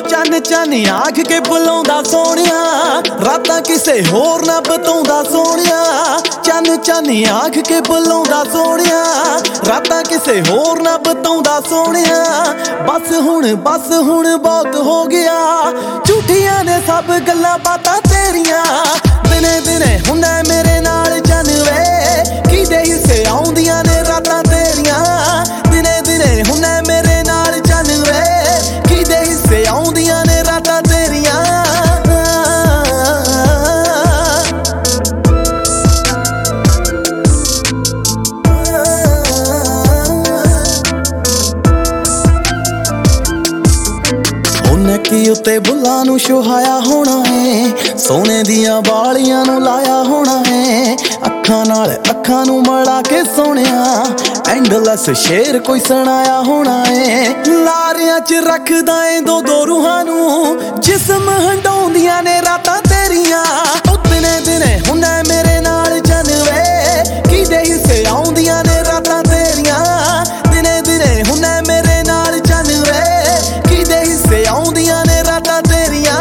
ਚੰਨ ਚੰਨ ਆਖ ਕੇ ਬੁਲਾਉਂਦਾ ਸੋਹਣਿਆ, ਰਾਤਾਂ ਕਿਸੇ ਹੋਰ ਨਾ ਬਤਾਉਂਦਾ ਸੋਹਣਿਆ। ਚੰਨ ਚੰਨ ਆਖ ਕੇ ਬੁਲਾਉਂਦਾ ਸੋਹਣਿਆ, ਰਾਤਾਂ ਕਿਸੇ ਹੋਰ ਨਾ ਬਤਾਉਂਦਾ ਸੋਹਣਿਆ। ਬਸ ਹੁਣ ਬਹੁਤ ਹੋ ਗਿਆ, ਝੂਠੀਆਂ ਨੇ ਸਭ ਗੱਲਾਂ ਬਾਤਾਂ ਤੇਰੀਆਂ। ਦਿਨੇ ਦਿਨੇ ਹੁੰਦਾ ਮੇਰੇ ਨਾਲ ਚੰਨ ਵੇ, ਕਿਹਦੇ ਹਿੱਸੇ ਆਉਂਦੀਆਂ ਨੇ ਰਾਤਾਂ ਤੇਰੀਆਂ। ਦਿਨੇ ਦਿਨੇ ਹੁੰਦਾ ਮੇਰੇ ਨਾਲ ਚੰਨ ਵੇ, ਕਿਹਦੇ ਹਿੱਸੇ ਆਉਂਦੀਆਂ ਨੇ ਰਾਤਾਂ ਤੇਰੀਆਂ। ਨੱਕੀ ਉੱਤੇ ਬੁੱਲਾਂ ਨੂੰ ਛੁਹਾਇਆ ਹੋਣਾ ਏ, ਸੋਨੇ ਦੀਆਂ ਵਾਲੀਆਂ ਨੂੰ ਲਾਇਆ ਹੋਣਾ ਏ। ਅੱਖਾਂ ਨਾਲ ਅੱਖਾਂ ਨੂੰ ਮਿਲਾ ਕੇ ਸੋਹਣਿਆ, ਐਂਡਲੈਸ ਸ਼ੇਰ ਕੋਈ ਸੁਣਾਇਆ ਹੋਣਾ ਏ। ਲਾਰਿਆਂ 'ਚ ਰੱਖਦਾ ਏ ਦੋ ਦੋ ਰੂਹਾਂ ਨੂੰ, ਜਿਸਮ ਹੰਡਾਉਂਦੀਆਂ ਨੇ ਰਾਤਾਂ ਤੇਰੀਆਂ। ਦਿਨੇ ਦਿਨੇ ਹੁੰਦਾ ਮੇਰੇ ਨਾਲ ਚੰਨ ਵੇ, ਕਿਹਦੇ ਹਿੱਸੇ ਆਉਂਦੀਆਂ ਨੇ ਰਾਤਾਂ ਤੇਰੀਆਂ। ਦਿਨੇ ਦਿਨੇ ਹੁੰਦਾ ਮੇਰੇ ਨਾਲ ਚੰਨ ਵੇ, ਕਿਹਦੇ ਹਿੱਸੇ ਆਉਂਦੀਆਂ ਨੇ ਰਾਤਾਂ ਤੇਰੀਆਂ।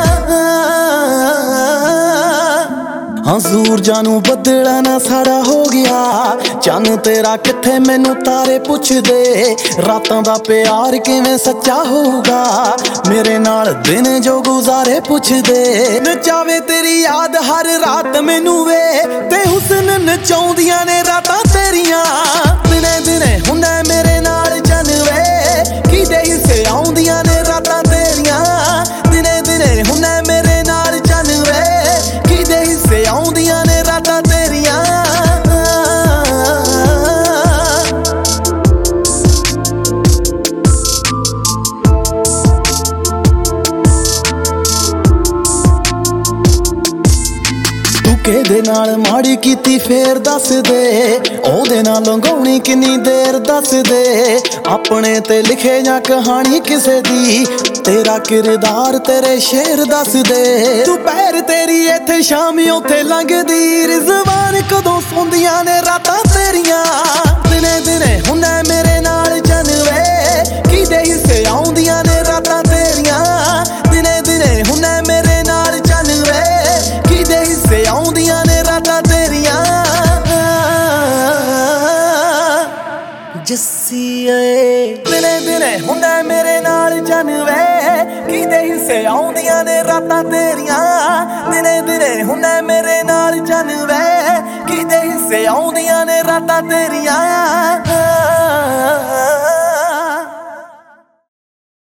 ਹਾਂ ਸੂਰਜਾਂ ਨੂੰ ਬੱਦਲਾਂ ਨਾ ਸਾੜਾ ਹੋ ਗਿਆ, ਚੰਨ ਤੇਰਾ ਕਿੱਥੇ ਮੈਨੂੰ ਤਾਰੇ ਪੁੱਛਦੇ। ਰਾਤਾਂ ਦਾ ਪਿਆਰ ਕਿਵੇਂ ਸੱਚਾ ਹੋਊਗਾ, ਮੇਰੇ ਨਾਲ ਦਿਨ ਜੋ ਗੁਜ਼ਾਰੇ ਪੁੱਛਦੇ। ਨਚਾਵੇ ਤੇਰੀ ਯਾਦ ਹਰ ਰਾਤ ਮੈਨੂੰ ਵੇ, ਤੇ ਹੁਸਨ ਨਚਾਉਂਦੀਆਂ ਨੇ ਰਾਤਾਂ ਤੇਰੀਆਂ। ਦਿਨੇ ਦਿਨੇ ਹੁੰਦਾ ਮੇਰੇ ਨਾਲ ਚੰਨ ਵੇ, ਕਿਹਦੇ ਹਿੱਸੇ ਆਉਂਦੀਆਂ ਨੇ ਰਾਤਾਂ ਤੇਰੀਆਂ। ਦਿਨੇ ਦਿਨੇ ਹੁੰਦਾ ਮੇਰੇ ਨਾਲ ਚੰਨ ਵੇ, ਕਿਹਦੇ ਹਿੱਸੇ ਆਉਂਦੀਆਂ ਨੇ ਰਾਤਾਂ ਤੇਰੀਆਂ। ਕਿਹਦੇ ਨਾਲ ਮਾੜੀ ਕੀਤੀ ਫੇਰ ਦੱਸ ਦੇ, ਉਹਦੇ ਨਾਲ ਲੰਘਾਉਣੀ ਕਿੰਨੀ ਦੇਰ ਦੱਸ ਦੇ। ਆਪਣੇ ਤੇ ਲਿਖੇ ਜਾਂ ਕਹਾਣੀ ਕਿਸੇ ਦੀ, ਤੇਰਾ ਕਿਰਦਾਰ ਤੇਰੇ ਸ਼ੇਰ ਦੱਸ ਦੇ। ਦੁਪਹਿਰ ਤੇਰੀ ਇੱਥੇ ਸ਼ਾਮ ਉੱਥੇ ਲੰਘਦੀ, ਰਿਜ਼ਵਾਨ ਕਦੋਂ ਸੌਂਦੀਆਂ ਨੇ ਰਾਤਾਂ ਤੇਰੀਆਂ। ਦਿਨੇ ਦਿਨੇ ਹੁੰਦਾ ਮੇਰੇ ਨਾਲ ਚੰਨ ਵੇ, ਕਿਹਦੇ ਹਿੱਸੇ ਆਉਂਦੀਆਂ ਨੇ ਰਾਤਾਂ ਤੇਰੀਆਂ। ਦਿਨੇ ਦਿਨੇ ਹੁੰਦਾ ਮੇਰੇ ਨਾਲ ਚੰਨ ਵੇ, ਕਿਹਦੇ ਹਿੱਸੇ ਆਉਂਦੀਆਂ ਨੇ ਰਾਤਾਂ ਤੇਰੀਆਂ। ਜੱਸੀਏ ਦਿਨੇ ਦਿਨੇ ਹੁੰਦਾ ਮੇਰੇ ਨਾਲ ਚੰਨ ਵੇ, ਕਿਹਦੇ ਹਿੱਸੇ ਆਉਂਦੀਆਂ ਨੇ ਰਾਤਾਂ ਤੇਰੀਆਂ। ਦਿਨੇ ਦਿਨੇ ਹੁੰਦਾ ਮੇਰੇ ਨਾਲ ਚੰਨ ਵੇ, ਕਿਹਦੇ ਹਿੱਸੇ ਆਉਂਦੀਆਂ ਨੇ ਰਾਤਾਂ ਤੇਰੀਆਂ।